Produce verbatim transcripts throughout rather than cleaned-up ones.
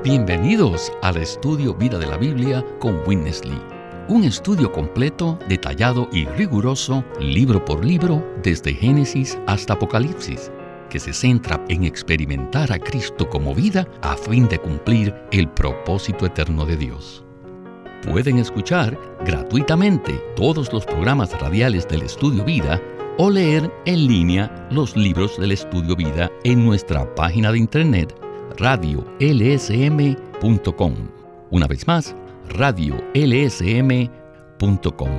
Bienvenidos al estudio Vida de la Biblia con Witness Lee. Un estudio completo, detallado y riguroso, libro por libro, desde Génesis hasta Apocalipsis, que se centra en experimentar a Cristo como vida a fin de cumplir el propósito eterno de Dios. Pueden escuchar gratuitamente todos los programas radiales del Estudio Vida o leer en línea los libros del Estudio Vida en nuestra página de internet radio l s m punto com. Una vez más, radio l s m punto com.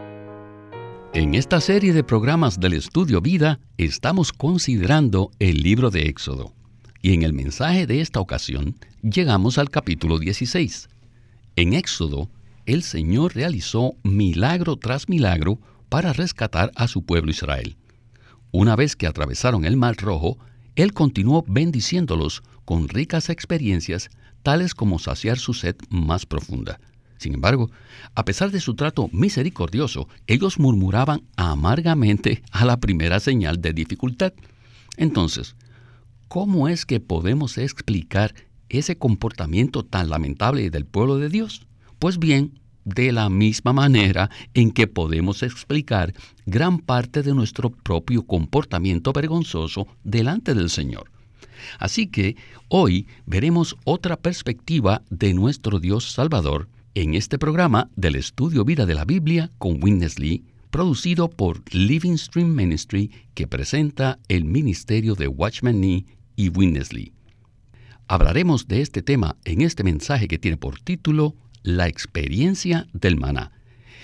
En esta serie de programas del Estudio Vida estamos considerando el libro de Éxodo, y en el mensaje de esta ocasión llegamos al capítulo dieciséis. En Éxodo, el Señor realizó milagro tras milagro para rescatar a su pueblo Israel. Una vez que atravesaron el Mar Rojo, Él continuó bendiciéndolos con ricas experiencias, tales como saciar su sed más profunda. Sin embargo, a pesar de su trato misericordioso, ellos murmuraban amargamente a la primera señal de dificultad. Entonces, ¿cómo es que podemos explicar ese comportamiento tan lamentable del pueblo de Dios? Pues bien, de la misma manera en que podemos explicar gran parte de nuestro propio comportamiento vergonzoso delante del Señor. Así que hoy veremos otra perspectiva de nuestro Dios Salvador en este programa del Estudio Vida de la Biblia con Witness Lee, producido por Living Stream Ministry, que presenta el ministerio de Watchman Nee y Witness Lee. Hablaremos de este tema en este mensaje que tiene por título La experiencia del maná.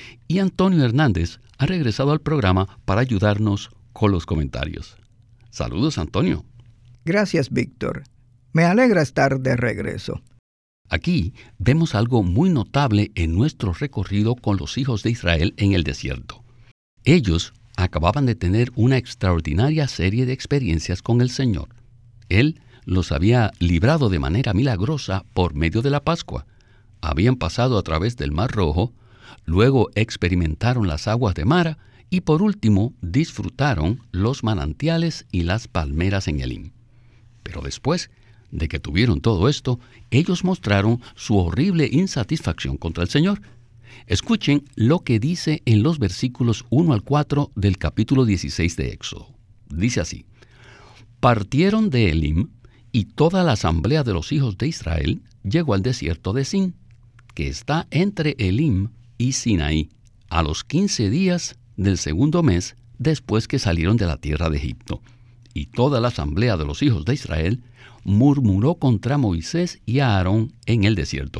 Y Antonio Hernández ha regresado al programa para ayudarnos con los comentarios. Saludos, Antonio. Gracias, Víctor. Me alegra estar de regreso. Aquí vemos algo muy notable en nuestro recorrido con los hijos de Israel en el desierto. Ellos acababan de tener una extraordinaria serie de experiencias con el Señor. Él los había librado de manera milagrosa por medio de la Pascua. Habían pasado a través del Mar Rojo, luego experimentaron las aguas de Mara y por último disfrutaron los manantiales y las palmeras en Elim. Pero después de que tuvieron todo esto, ellos mostraron su horrible insatisfacción contra el Señor. Escuchen lo que dice en los versículos uno al cuatro del capítulo dieciséis de Éxodo. Dice así: Partieron de Elim, y toda la asamblea de los hijos de Israel llegó al desierto de Sin, que está entre Elim y Sinaí, a los quince días del segundo mes después que salieron de la tierra de Egipto. Y toda la asamblea de los hijos de Israel murmuró contra Moisés y a Aarón en el desierto.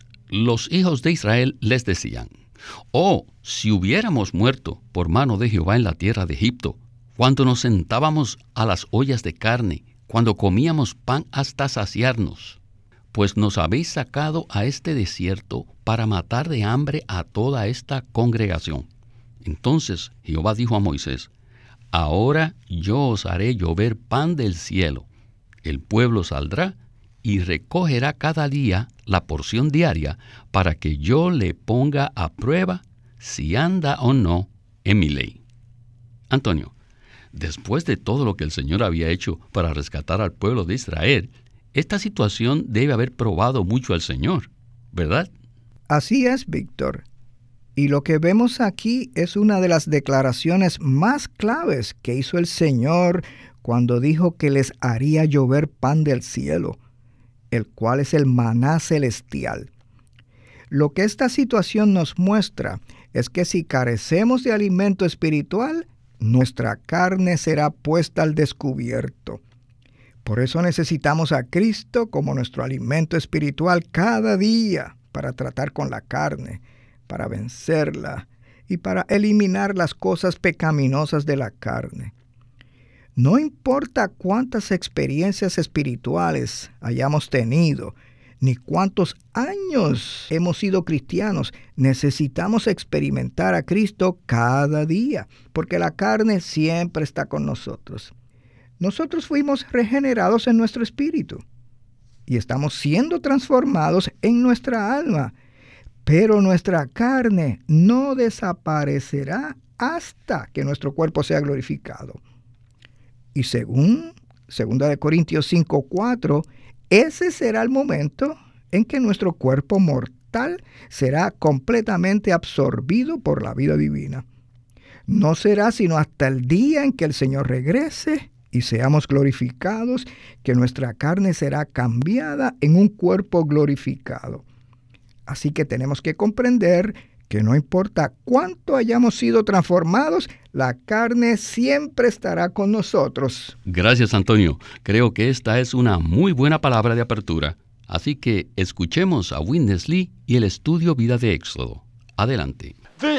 Los hijos de Israel les decían: «Oh, si hubiéramos muerto por mano de Jehová en la tierra de Egipto, cuando nos sentábamos a las ollas de carne, cuando comíamos pan hasta saciarnos. Pues nos habéis sacado a este desierto para matar de hambre a toda esta congregación». Entonces Jehová dijo a Moisés: «Ahora yo os haré llover pan del cielo. El pueblo saldrá y recogerá cada día la porción diaria para que yo le ponga a prueba si anda o no en mi ley». Antonio, después de todo lo que el Señor había hecho para rescatar al pueblo de Israel, esta situación debe haber probado mucho al Señor, ¿verdad? Así es, Víctor. Y lo que vemos aquí es una de las declaraciones más claves que hizo el Señor cuando dijo que les haría llover pan del cielo, el cual es el maná celestial. Lo que esta situación nos muestra es que si carecemos de alimento espiritual, nuestra carne será puesta al descubierto. Por eso necesitamos a Cristo como nuestro alimento espiritual cada día para tratar con la carne, para vencerla y para eliminar las cosas pecaminosas de la carne. No importa cuántas experiencias espirituales hayamos tenido, ni cuántos años hemos sido cristianos, necesitamos experimentar a Cristo cada día, porque la carne siempre está con nosotros. Nosotros fuimos regenerados en nuestro espíritu y estamos siendo transformados en nuestra alma, pero nuestra carne no desaparecerá hasta que nuestro cuerpo sea glorificado. Y según segunda de Corintios cinco cuatro, ese será el momento en que nuestro cuerpo mortal será completamente absorbido por la vida divina. No será sino hasta el día en que el Señor regrese y seamos glorificados, que nuestra carne será cambiada en un cuerpo glorificado. Así que tenemos que comprender que no importa cuánto hayamos sido transformados, la carne siempre estará con nosotros. Gracias, Antonio. Creo que esta es una muy buena palabra de apertura. Así que escuchemos a Witness Lee y el estudio Vida de Éxodo. Adelante.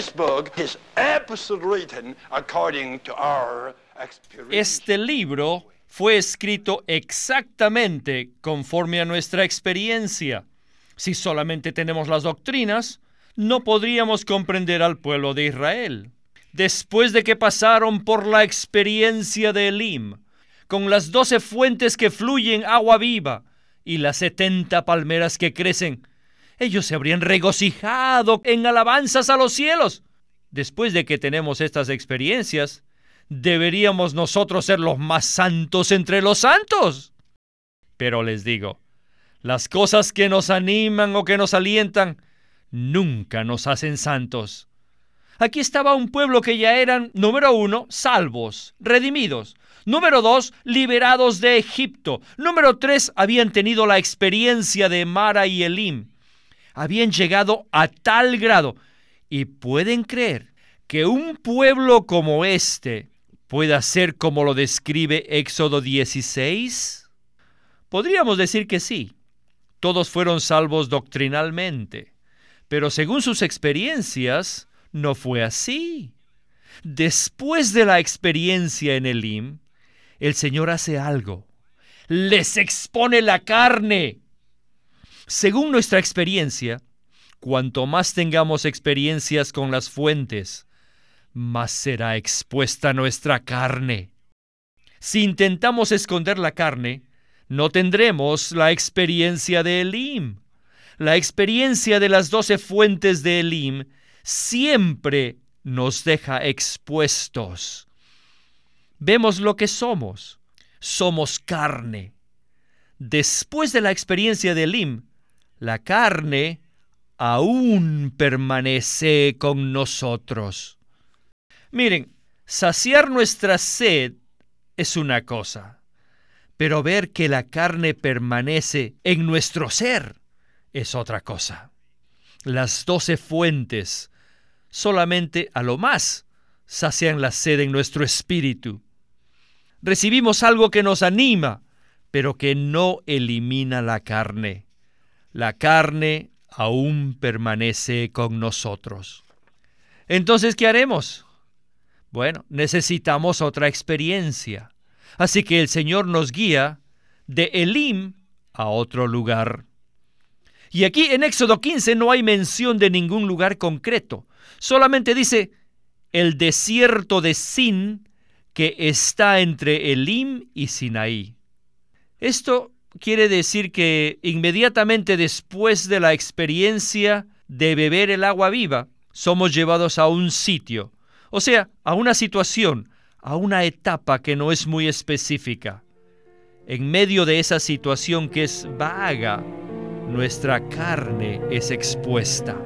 Este libro fue escrito exactamente conforme a nuestra experiencia. Si solamente tenemos las doctrinas, no podríamos comprender al pueblo de Israel. Después de que pasaron por la experiencia de Elim, con las doce fuentes que fluyen agua viva y las setenta palmeras que crecen, ellos se habrían regocijado en alabanzas a los cielos. Después de que tenemos estas experiencias, deberíamos nosotros ser los más santos entre los santos. Pero les digo, las cosas que nos animan o que nos alientan nunca nos hacen santos. Aquí estaba un pueblo que ya eran, número uno, salvos, redimidos. Número dos, liberados de Egipto. Número tres, habían tenido la experiencia de Mara y Elim. Habían llegado a tal grado. ¿Y pueden creer que un pueblo como este pueda ser como lo describe Éxodo dieciséis? Podríamos decir que sí. Todos fueron salvos doctrinalmente. Pero según sus experiencias, no fue así. Después de la experiencia en Elim, el Señor hace algo. Les expone la carne. Según nuestra experiencia, cuanto más tengamos experiencias con las fuentes, más será expuesta nuestra carne. Si intentamos esconder la carne, no tendremos la experiencia de Elim. La experiencia de las doce fuentes de Elim siempre nos deja expuestos. Vemos lo que somos. Somos carne. Después de la experiencia de Elim, la carne aún permanece con nosotros. Miren, saciar nuestra sed es una cosa, pero ver que la carne permanece en nuestro ser es otra cosa. Las doce fuentes solamente a lo más sacian la sed en nuestro espíritu. Recibimos algo que nos anima, pero que no elimina la carne. La carne aún permanece con nosotros. Entonces, ¿qué haremos? Bueno, necesitamos otra experiencia. Así que el Señor nos guía de Elim a otro lugar. Y aquí en Éxodo quince no hay mención de ningún lugar concreto. Solamente dice el desierto de Sin, que está entre Elim y Sinaí. Esto quiere decir que inmediatamente después de la experiencia de beber el agua viva, somos llevados a un sitio, o sea, a una situación, a una etapa que no es muy específica. En medio de esa situación que es vaga, nuestra carne es expuesta.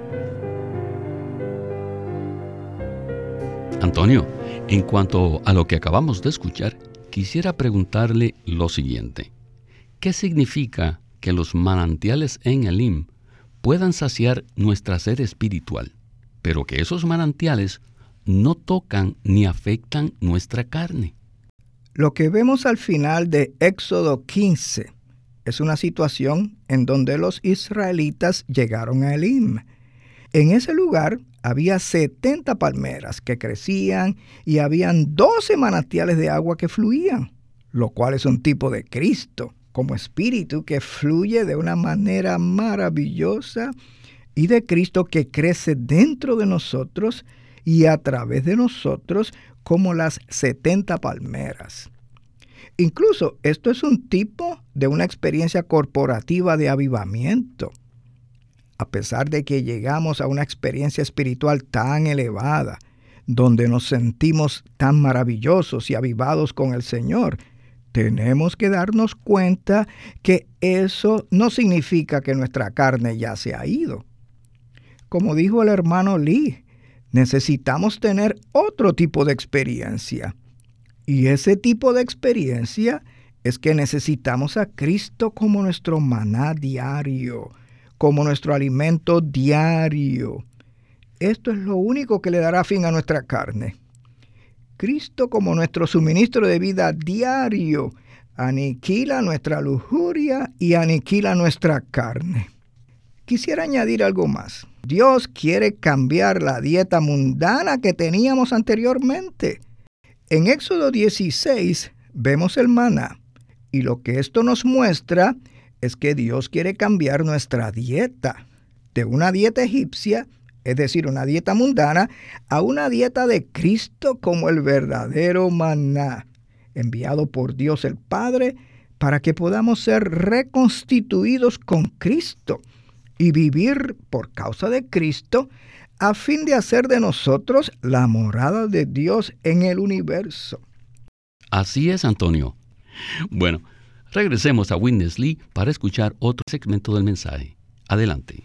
Antonio, en cuanto a lo que acabamos de escuchar, quisiera preguntarle lo siguiente. ¿Qué significa que los manantiales en Elim puedan saciar nuestra sed espiritual, pero que esos manantiales no tocan ni afectan nuestra carne? Lo que vemos al final de Éxodo quince es una situación en donde los israelitas llegaron a Elim. En ese lugar había setenta palmeras que crecían y habían doce manantiales de agua que fluían, lo cual es un tipo de Cristo, como espíritu que fluye de una manera maravillosa, y de Cristo que crece dentro de nosotros y a través de nosotros como las setenta palmeras. Incluso esto es un tipo de una experiencia corporativa de avivamiento. A pesar de que llegamos a una experiencia espiritual tan elevada, donde nos sentimos tan maravillosos y avivados con el Señor, tenemos que darnos cuenta que eso no significa que nuestra carne ya se ha ido. Como dijo el hermano Lee, necesitamos tener otro tipo de experiencia. Y ese tipo de experiencia es que necesitamos a Cristo como nuestro maná diario, como nuestro alimento diario. Esto es lo único que le dará fin a nuestra carne. Cristo como nuestro suministro de vida diario aniquila nuestra lujuria y aniquila nuestra carne. Quisiera añadir algo más. Dios quiere cambiar la dieta mundana que teníamos anteriormente. En Éxodo dieciséis vemos el maná, y lo que esto nos muestra es que Dios quiere cambiar nuestra dieta de una dieta egipcia, es decir, una dieta mundana, a una dieta de Cristo como el verdadero maná, enviado por Dios el Padre para que podamos ser reconstituidos con Cristo y vivir por causa de Cristo, a fin de hacer de nosotros la morada de Dios en el universo. Así es, Antonio. Bueno, regresemos a Witness Lee para escuchar otro segmento del mensaje. Adelante.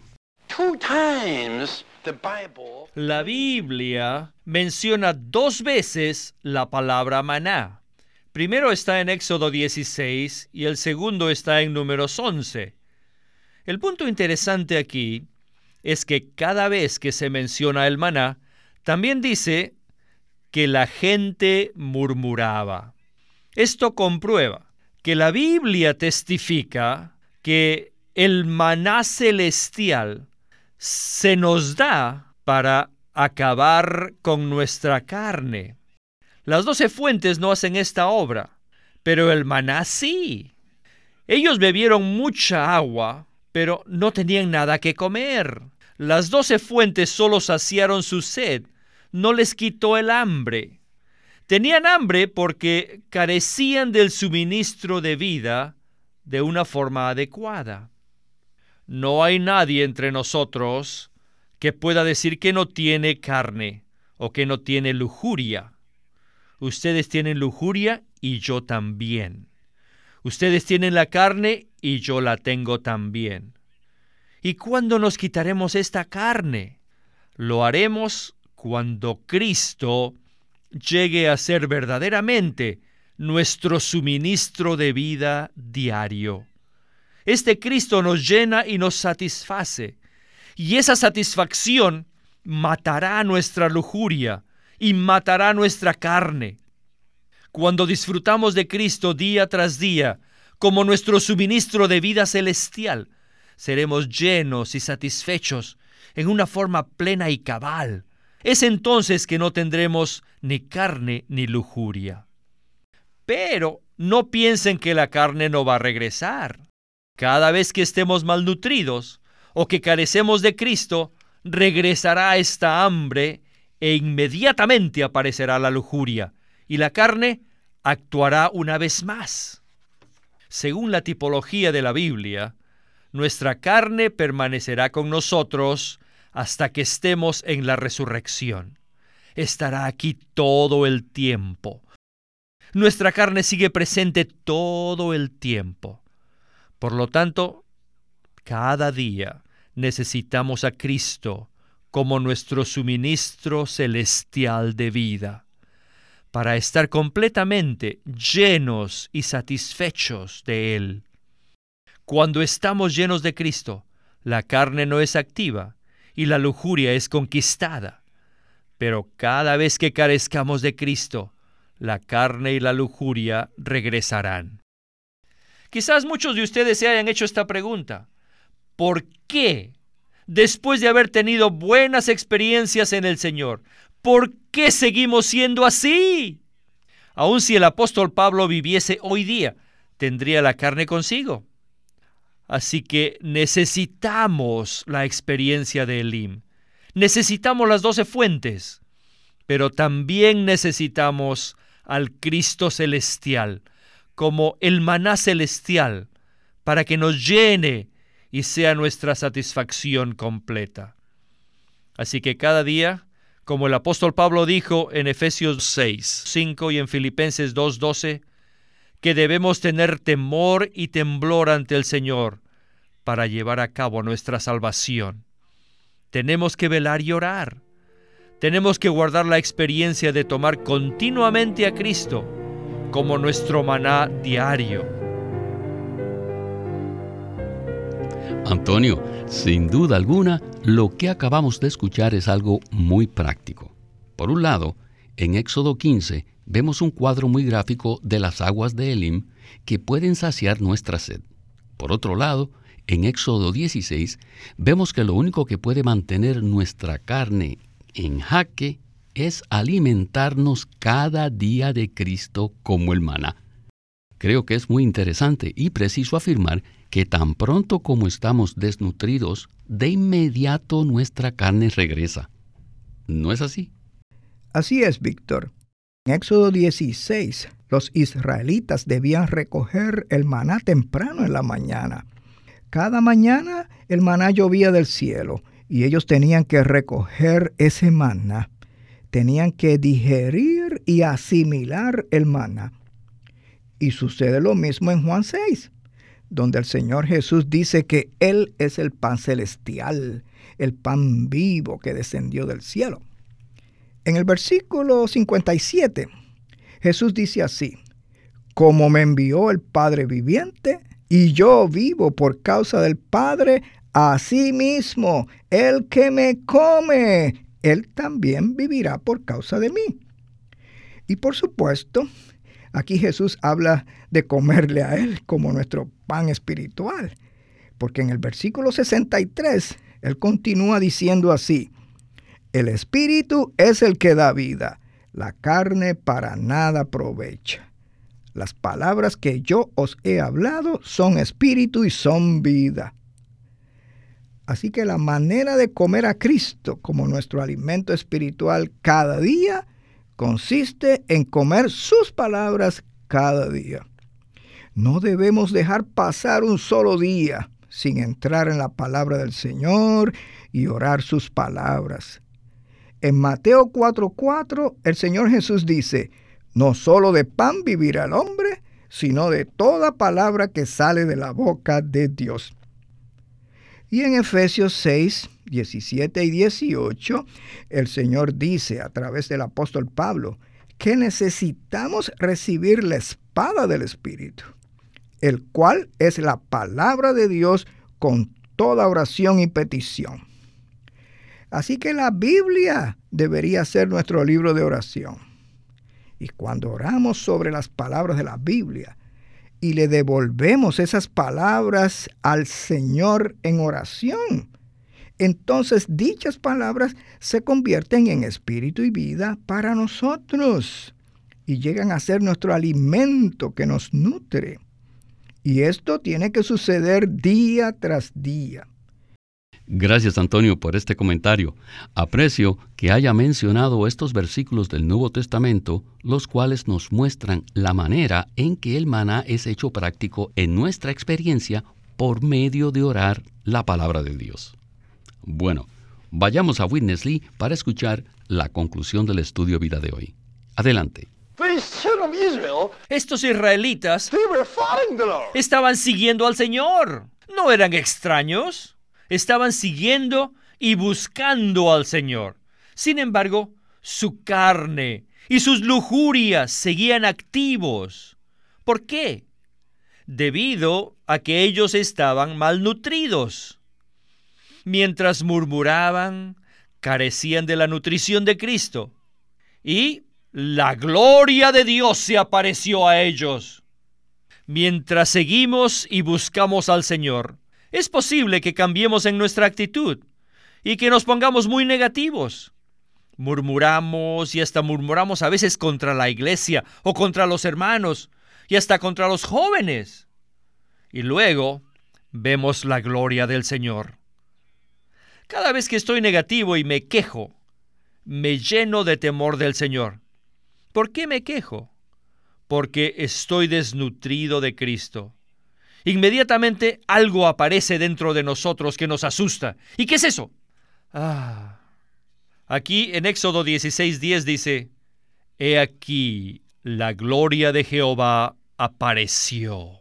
La Biblia menciona dos veces la palabra maná. Primero está en Éxodo dieciséis y el segundo está en Números once. El punto interesante aquí es que cada vez que se menciona el maná, también dice que la gente murmuraba. Esto comprueba que la Biblia testifica que el maná celestial se nos da para acabar con nuestra carne. Las doce fuentes no hacen esta obra, pero el maná sí. Ellos bebieron mucha agua, pero no tenían nada que comer. Las doce fuentes solo saciaron su sed, no les quitó el hambre. Tenían hambre porque carecían del suministro de vida de una forma adecuada. No hay nadie entre nosotros que pueda decir que no tiene carne o que no tiene lujuria. Ustedes tienen lujuria y yo también. Ustedes tienen la carne y yo la tengo también. ¿Y cuándo nos quitaremos esta carne? Lo haremos cuando Cristo llegue a ser verdaderamente nuestro suministro de vida diario. Este Cristo nos llena y nos satisface, y esa satisfacción matará nuestra lujuria y matará nuestra carne. Cuando disfrutamos de Cristo día tras día como nuestro suministro de vida celestial, seremos llenos y satisfechos en una forma plena y cabal. Es entonces que no tendremos ni carne ni lujuria. Pero no piensen que la carne no va a regresar. Cada vez que estemos malnutridos o que carecemos de Cristo, regresará esta hambre e inmediatamente aparecerá la lujuria y la carne actuará una vez más. Según la tipología de la Biblia, nuestra carne permanecerá con nosotros hasta que estemos en la resurrección. Estará aquí todo el tiempo. Nuestra carne sigue presente todo el tiempo. Por lo tanto, cada día necesitamos a Cristo como nuestro suministro celestial de vida, para estar completamente llenos y satisfechos de Él. Cuando estamos llenos de Cristo, la carne no es activa y la lujuria es conquistada. Pero cada vez que carezcamos de Cristo, la carne y la lujuria regresarán. Quizás muchos de ustedes se hayan hecho esta pregunta. ¿Por qué, después de haber tenido buenas experiencias en el Señor, por qué seguimos siendo así? Aun si el apóstol Pablo viviese hoy día, tendría la carne consigo. Así que necesitamos la experiencia de Elim. Necesitamos las doce fuentes, pero también necesitamos al Cristo celestial, como el maná celestial, para que nos llene y sea nuestra satisfacción completa. Así que cada día, como el apóstol Pablo dijo en Efesios seis, cinco y en Filipenses dos, doce, que debemos tener temor y temblor ante el Señor para llevar a cabo nuestra salvación. Tenemos que velar y orar. Tenemos que guardar la experiencia de tomar continuamente a Cristo como nuestro maná diario. Antonio, sin duda alguna, lo que acabamos de escuchar es algo muy práctico. Por un lado, en Éxodo quince, vemos un cuadro muy gráfico de las aguas de Elim que pueden saciar nuestra sed. Por otro lado, en Éxodo dieciséis, vemos que lo único que puede mantener nuestra carne en jaque es alimentarnos cada día de Cristo como el maná. Creo que es muy interesante y preciso afirmar que tan pronto como estamos desnutridos, de inmediato nuestra carne regresa. ¿No es así? Así es, Víctor. En Éxodo dieciséis, los israelitas debían recoger el maná temprano en la mañana. Cada mañana el maná llovía del cielo y ellos tenían que recoger ese maná. Tenían que digerir y asimilar el maná. Y sucede lo mismo en Juan seis, donde el Señor Jesús dice que Él es el pan celestial, el pan vivo que descendió del cielo. En el versículo cincuenta y siete, Jesús dice así: como me envió el Padre viviente, y yo vivo por causa del Padre, asimismo, el que me come, él también vivirá por causa de mí. Y por supuesto, aquí Jesús habla de comerle a Él como nuestro pan espiritual, porque en el versículo sesenta y tres, Él continúa diciendo así: el espíritu es el que da vida, la carne para nada aprovecha. Las palabras que yo os he hablado son espíritu y son vida. Así que la manera de comer a Cristo como nuestro alimento espiritual cada día consiste en comer sus palabras cada día. No debemos dejar pasar un solo día sin entrar en la palabra del Señor y orar sus palabras. En Mateo cuatro cuatro, el Señor Jesús dice: no solo de pan vivirá el hombre, sino de toda palabra que sale de la boca de Dios. Y en Efesios seis, diecisiete y dieciocho, el Señor dice a través del apóstol Pablo que necesitamos recibir la espada del Espíritu, el cual es la palabra de Dios con toda oración y petición. Así que la Biblia debería ser nuestro libro de oración. Y cuando oramos sobre las palabras de la Biblia y le devolvemos esas palabras al Señor en oración, entonces dichas palabras se convierten en espíritu y vida para nosotros y llegan a ser nuestro alimento que nos nutre. Y esto tiene que suceder día tras día. Gracias, Antonio, por este comentario. Aprecio que haya mencionado estos versículos del Nuevo Testamento, los cuales nos muestran la manera en que el maná es hecho práctico en nuestra experiencia por medio de orar la palabra de Dios. Bueno, vayamos a Witness Lee para escuchar la conclusión del estudio vida de hoy. Adelante. Estos israelitas estaban siguiendo al Señor. No eran extraños. Estaban siguiendo y buscando al Señor. Sin embargo, su carne y sus lujurias seguían activos. ¿Por qué? Debido a que ellos estaban malnutridos. Mientras murmuraban, carecían de la nutrición de Cristo. Y la gloria de Dios se apareció a ellos. Mientras seguimos y buscamos al Señor, es posible que cambiemos en nuestra actitud y que nos pongamos muy negativos. Murmuramos y hasta murmuramos a veces contra la iglesia o contra los hermanos y hasta contra los jóvenes. Y luego vemos la gloria del Señor. Cada vez que estoy negativo y me quejo, me lleno de temor del Señor. ¿Por qué me quejo? Porque estoy desnutrido de Cristo. Inmediatamente algo aparece dentro de nosotros que nos asusta. ¿Y qué es eso? Ah, aquí en Éxodo dieciséis diez dice: He aquí, la gloria de Jehová apareció.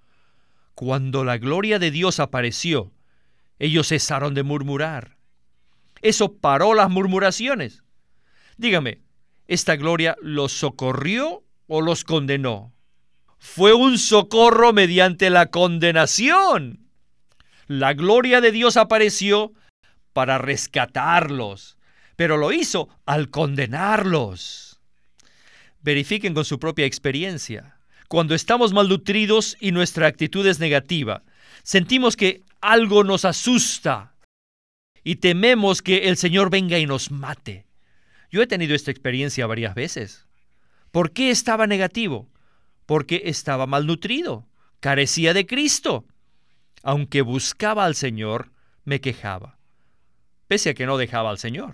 Cuando la gloria de Dios apareció, ellos cesaron de murmurar. Eso paró las murmuraciones. Dígame, ¿esta gloria los socorrió o los condenó? Fue un socorro mediante la condenación. La gloria de Dios apareció para rescatarlos, pero lo hizo al condenarlos. Verifiquen con su propia experiencia. Cuando estamos malnutridos y nuestra actitud es negativa, sentimos que algo nos asusta y tememos que el Señor venga y nos mate. Yo he tenido esta experiencia varias veces. ¿Por qué estaba negativo? Porque estaba malnutrido, carecía de Cristo. Aunque buscaba al Señor, me quejaba, pese a que no dejaba al Señor.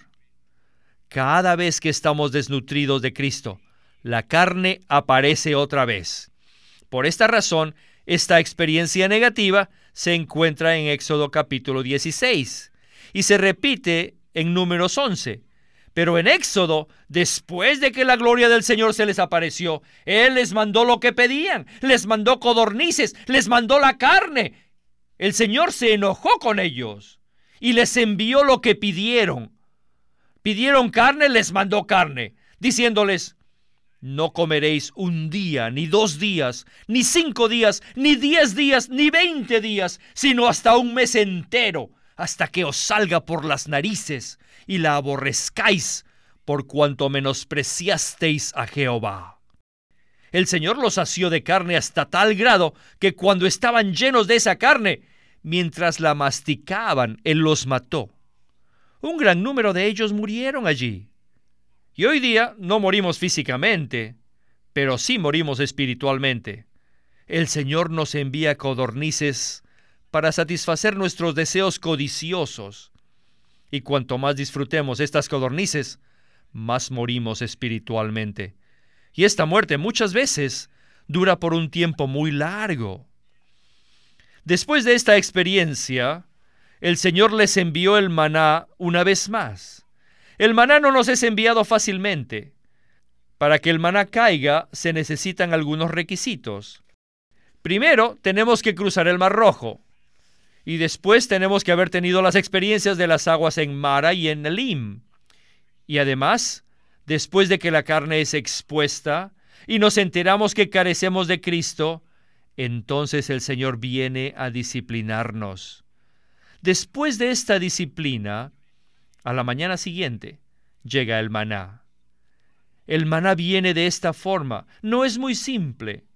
Cada vez que estamos desnutridos de Cristo, la carne aparece otra vez. Por esta razón, esta experiencia negativa se encuentra en Éxodo capítulo dieciséis y se repite en Números once. Pero en Éxodo, después de que la gloria del Señor se les apareció, Él les mandó lo que pedían, les mandó codornices, les mandó la carne. El Señor se enojó con ellos y les envió lo que pidieron. Pidieron carne, les mandó carne, diciéndoles: no comeréis un día, ni dos días, ni cinco días, ni diez días, ni veinte días, sino hasta un mes entero, hasta que os salga por las narices y la aborrezcáis, por cuanto menospreciasteis a Jehová. El Señor los sació de carne hasta tal grado que cuando estaban llenos de esa carne, mientras la masticaban, Él los mató. Un gran número de ellos murieron allí. Y hoy día no morimos físicamente, pero sí morimos espiritualmente. El Señor nos envía codornices para satisfacer nuestros deseos codiciosos. Y cuanto más disfrutemos estas codornices, más morimos espiritualmente. Y esta muerte muchas veces dura por un tiempo muy largo. Después de esta experiencia, el Señor les envió el maná una vez más. El maná no nos es enviado fácilmente. Para que el maná caiga, se necesitan algunos requisitos. Primero, tenemos que cruzar el Mar Rojo. Y después tenemos que haber tenido las experiencias de las aguas en Mara y en Elim. Y además, después de que la carne es expuesta y nos enteramos que carecemos de Cristo, entonces el Señor viene a disciplinarnos. Después de esta disciplina, a la mañana siguiente, llega el maná. El maná viene de esta forma. No es muy simple.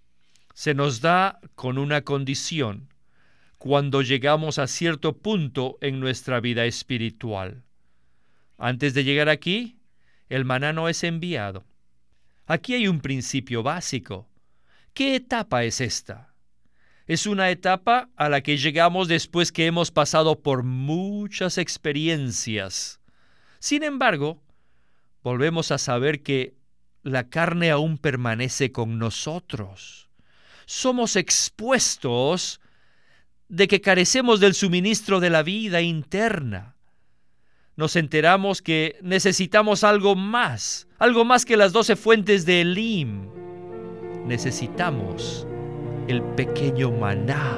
Se nos da con una condición: cuando llegamos a cierto punto en nuestra vida espiritual. Antes de llegar aquí, el maná no es enviado. Aquí hay un principio básico. ¿Qué etapa es esta? Es una etapa a la que llegamos después que hemos pasado por muchas experiencias. Sin embargo, volvemos a saber que la carne aún permanece con nosotros. Somos expuestos de que carecemos del suministro de la vida interna. Nos enteramos que necesitamos algo más, algo más que las doce fuentes de Elim. Necesitamos el pequeño maná.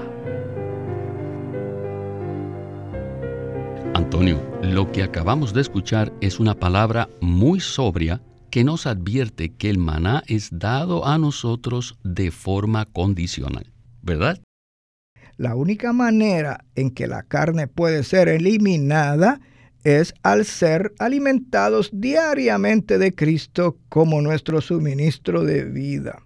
Antonio, lo que acabamos de escuchar es una palabra muy sobria que nos advierte que el maná es dado a nosotros de forma condicional, ¿verdad? La única manera en que la carne puede ser eliminada es al ser alimentados diariamente de Cristo como nuestro suministro de vida.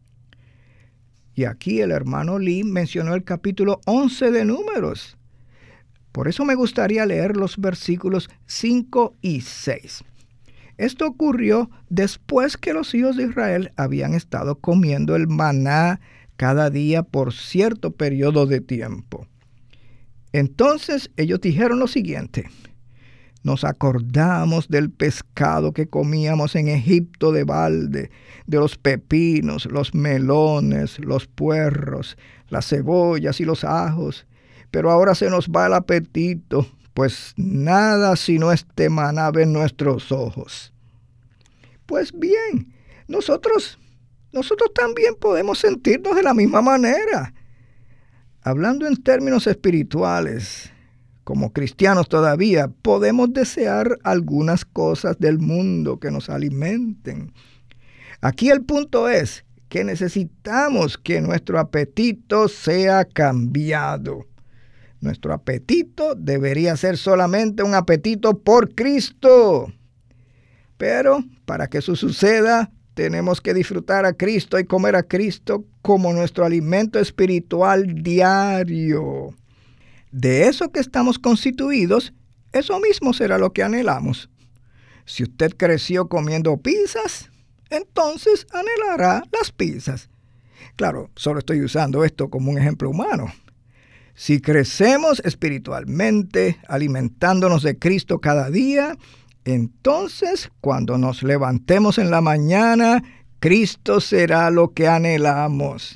Y aquí el hermano Lee mencionó el capítulo once de Números. Por eso me gustaría leer los versículos cinco y seis. Esto ocurrió después que los hijos de Israel habían estado comiendo el maná cada día por cierto periodo de tiempo. Entonces ellos dijeron lo siguiente: nos acordamos del pescado que comíamos en Egipto de balde, de los pepinos, los melones, los puerros, las cebollas y los ajos. Pero ahora se nos va el apetito, pues nada sino este maná ven nuestros ojos. Pues bien, nosotros nosotros también podemos sentirnos de la misma manera. Hablando en términos espirituales, como cristianos todavía, podemos desear algunas cosas del mundo que nos alimenten. Aquí el punto es que necesitamos que nuestro apetito sea cambiado. Nuestro apetito debería ser solamente un apetito por Cristo. Pero para que eso suceda, tenemos que disfrutar a Cristo y comer a Cristo como nuestro alimento espiritual diario. De eso que estamos constituidos, eso mismo será lo que anhelamos. Si usted creció comiendo pizzas, entonces anhelará las pizzas. Claro, solo estoy usando esto como un ejemplo humano. Si crecemos espiritualmente, alimentándonos de Cristo cada día, entonces cuando nos levantemos en la mañana, Cristo será lo que anhelamos.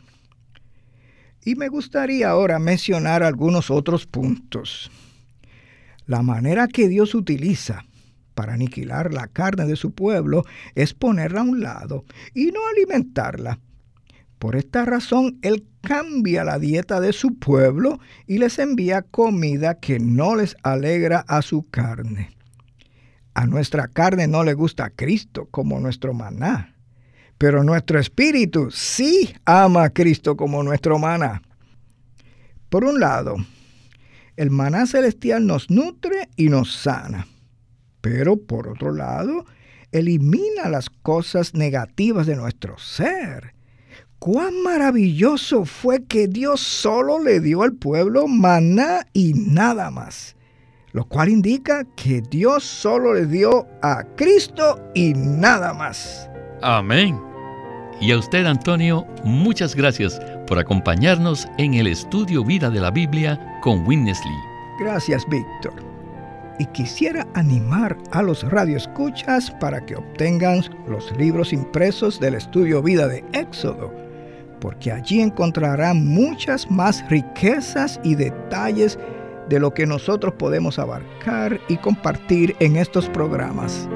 Y me gustaría ahora mencionar algunos otros puntos. La manera que Dios utiliza para aniquilar la carne de su pueblo es ponerla a un lado y no alimentarla. Por esta razón, Él cambia la dieta de su pueblo y les envía comida que no les alegra a su carne. A nuestra carne no le gusta a Cristo como nuestro maná, pero nuestro espíritu sí ama a Cristo como nuestro maná. Por un lado, el maná celestial nos nutre y nos sana, pero por otro lado, elimina las cosas negativas de nuestro ser. ¡Cuán maravilloso fue que Dios solo le dio al pueblo maná y nada más! Lo cual indica que Dios solo le dio a Cristo y nada más. Amén. Y a usted, Antonio, muchas gracias por acompañarnos en el estudio Vida de la Biblia con Witness Lee. Gracias, Víctor. Y quisiera animar a los radioescuchas para que obtengan los libros impresos del estudio Vida de Éxodo, porque allí encontrarán muchas más riquezas y detalles de lo que nosotros podemos abarcar y compartir en estos programas.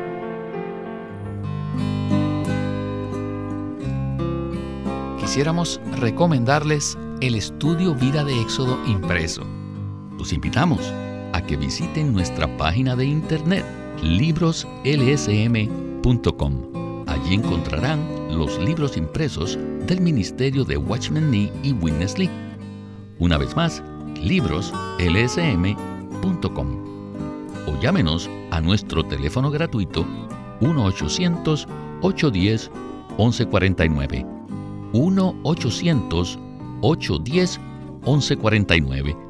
Quisiéramos recomendarles el estudio Vida de Éxodo impreso. Los invitamos a que visiten nuestra página de internet libros l s m punto com. Allí encontrarán los libros impresos del ministerio de Watchman Nee y Witness Lee. Una vez más, libros l s m punto com. O llámenos a nuestro teléfono gratuito uno ochocientos, ocho uno cero, once cuarenta y nueve. uno ochocientos, ocho uno cero, once cuarenta y nueve.